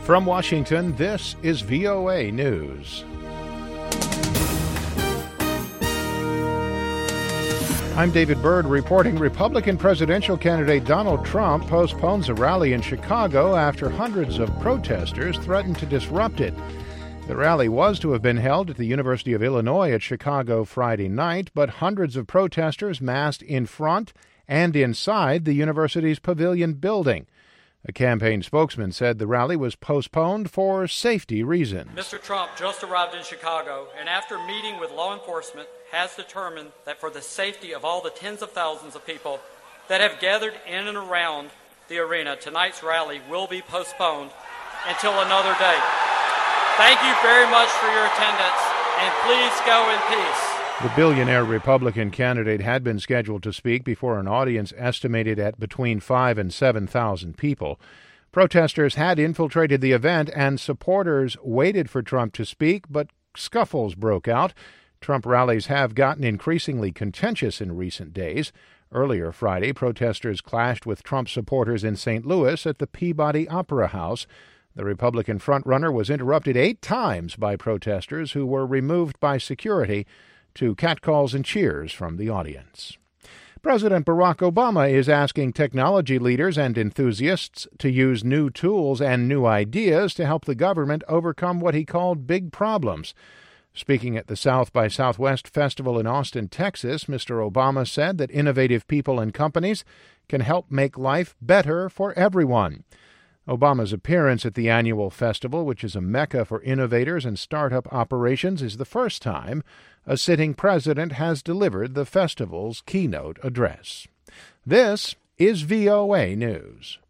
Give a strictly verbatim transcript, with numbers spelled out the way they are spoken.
From Washington, this is V O A News. I'm David Byrd reporting Republican presidential candidate Donald Trump postpones a rally in Chicago after hundreds of protesters threatened to disrupt it. The rally was to have been held at the University of Illinois at Chicago Friday night, but hundreds of protesters massed in front and inside the university's pavilion building. A campaign spokesman said the rally was postponed for safety reasons. Mister Trump just arrived in Chicago and after meeting with law enforcement has determined that for the safety of all the tens of thousands of people that have gathered in and around the arena, tonight's rally will be postponed until another date. Thank you very much for your attendance, and please go in peace. The billionaire Republican candidate had been scheduled to speak before an audience estimated at between five and seven thousand people. Protesters had infiltrated the event, and supporters waited for Trump to speak, but scuffles broke out. Trump rallies have gotten increasingly contentious in recent days. Earlier Friday, protesters clashed with Trump supporters in Saint Louis at the Peabody Opera House. The Republican frontrunner was interrupted eight times by protesters who were removed by security to catcalls and cheers from the audience. President Barack Obama is asking technology leaders and enthusiasts to use new tools and new ideas to help the government overcome what he called big problems. Speaking at the South by Southwest Festival in Austin, Texas, Mister Obama said that innovative people and companies can help make life better for everyone. Obama's appearance at the annual festival, which is a mecca for innovators and startup operations, is the first time a sitting president has delivered the festival's keynote address. This is V O A News.